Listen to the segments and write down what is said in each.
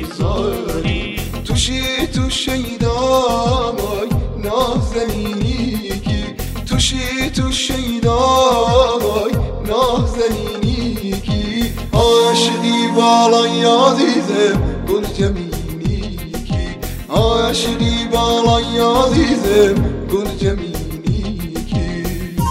زاری توشی تو شیدای نازنینی کی توشی تو شیدای نازنینی کی عاشقی بالای عزیزم گل جمینی کی عاشقی بالای عزیزم گل جمینی کی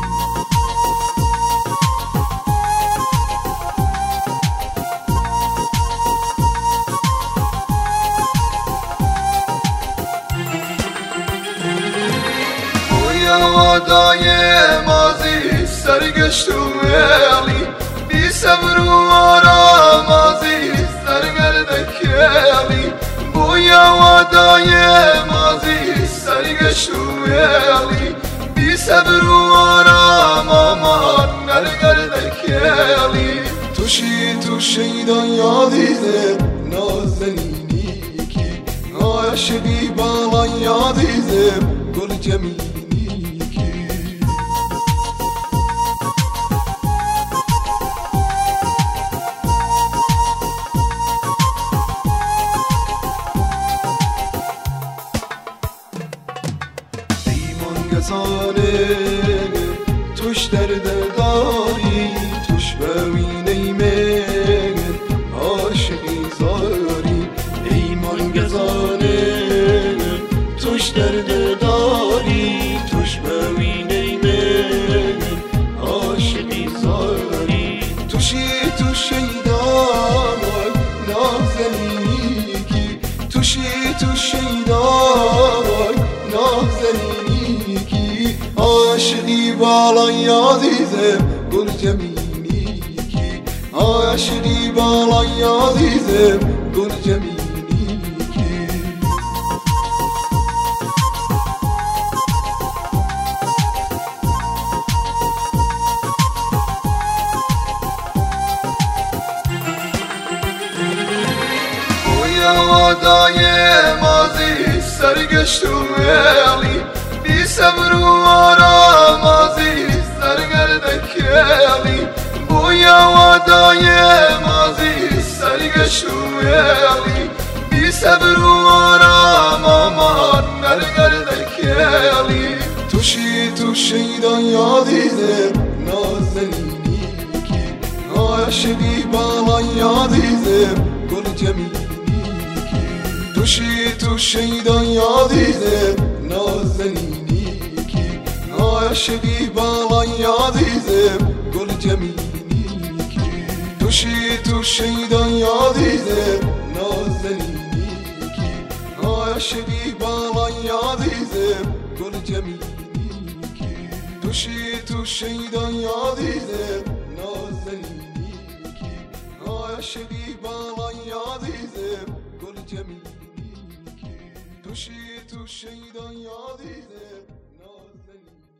وادای مازی سرگشت و ویلی بی صبر و آرام مازی سرگرد کلی بویا وادای مازی سرگشت و ویلی بی صبر و آرام آمان نرگرد کلی توشی تو شیدای عزیزم نازنینی کی عاشقی بالای عزیزم گل جمینی توش درد داری توش بوینه من عاشقی زاری ایمان گزانه توش درد داری توش بوینه من عاشقی زاری توشی تو شیدای نازنینی کی توشی تو شیدای نازنینی کی عاشقی بالای عزیزم گل جمینی کی عاشقی بالای عزیزم گل جمینی کی وادای مازی سرگشت و ویلی بی صبر و آرام مازی سرگرد کلی بویا وادای مازی سرگشت و ویلی بی صبر و آرام آمان نرگرد کلی توشی تو شیدای عزیزم نازنینی کی عاشقی بالای عزیزم گل جمینی توشی تو شیدای عزیزم نازنینی کی عاشقی بالای عزیزم گل جمینی کی توشی تو شیدای عزیزم نازنینی کی عاشقی بالای عزیزم گل جمینی کی توشی تو شیدای عزیزم نازنینی کی عاشقی بالای عزیزم گل جمینی توشی تو شیدای عزیزم نازنینی